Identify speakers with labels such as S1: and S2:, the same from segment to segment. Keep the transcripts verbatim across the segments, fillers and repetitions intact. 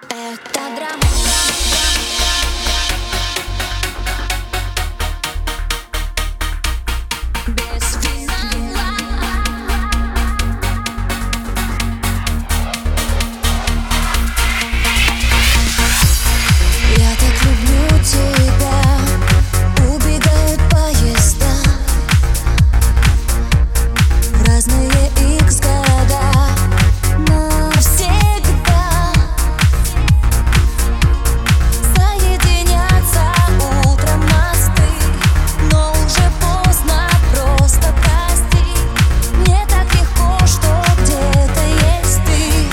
S1: Это драма. Без финала. Я так люблю тебя. Убегают поезда в разные икс города навсегда. Соединятся утром мосты, но уже поздно, просто прости. Мне так легко, что где-то есть ты.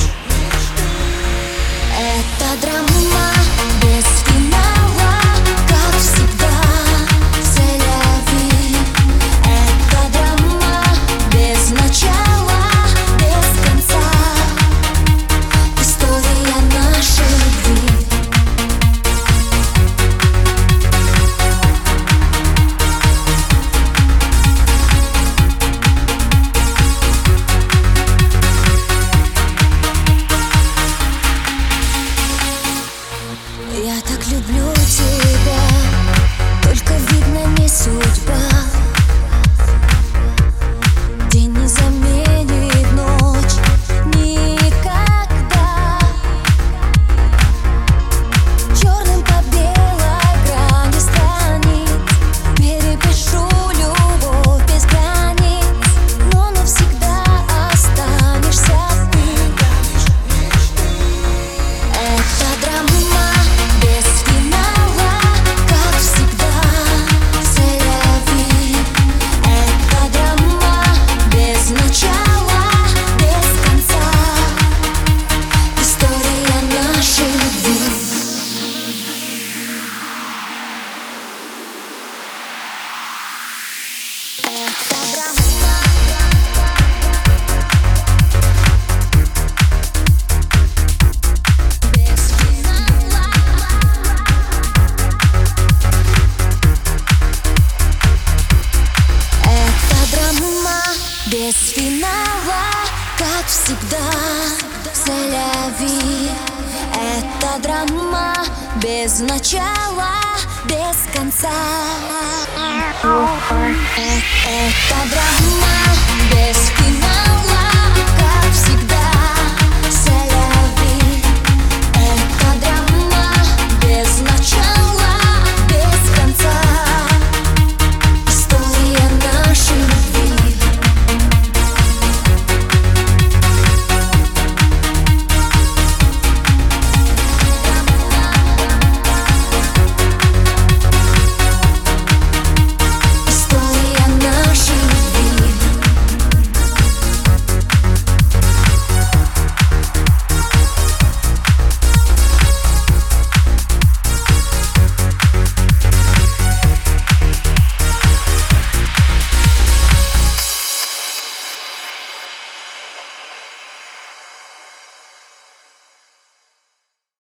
S1: Это драма без финала, как всегда. C'est-la-vie. Это драма без начала, без конца. История нашей любви. Я так люблю тебя, только видно не судьба. День не заменит ночь никогда. Черным по белой грани страниц перепишу любовь без границ, но навсегда останешься ты. Это драма без финала, как всегда. C'est-la-vie. Это драма без начала, без конца. История нашей любви. Это драма. Без финала. Это драма без финала, как всегда. C'est-la-vie. Это драма без начала, без конца. Э- Это драма без финала.